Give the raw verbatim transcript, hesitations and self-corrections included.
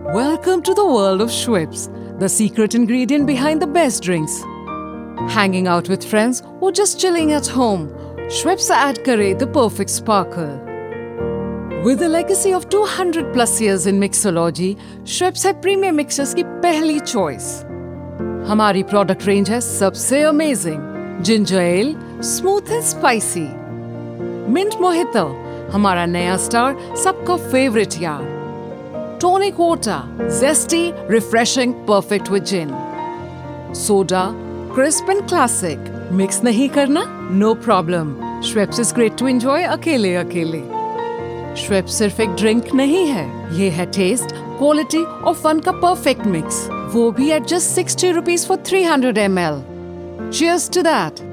Welcome to the world of Schweppes, the secret ingredient behind the best drinks. Hanging out with friends or just chilling at home, Schweppes add करे the perfect sparkle. With a legacy of two hundred plus years in mixology, Schweppes है premium mixers की पहली choice. हमारी product range है सबसे amazing, ginger ale, smooth and spicy. Mint mojito, हमारा नया star, सबका favorite यार. Tonic water, zesty, refreshing, perfect with gin. Soda, crisp and classic. Mix नहीं करना? No problem. Schweppes is great to enjoy अकेले अकेले. Schweppes सिर्फ एक ड्रिंक नहीं है, ये है टेस्ट, क्वालिटी और फन का परफेक्ट मिक्स. वो भी at just sixty rupees for three hundred milliliters. Cheers to that.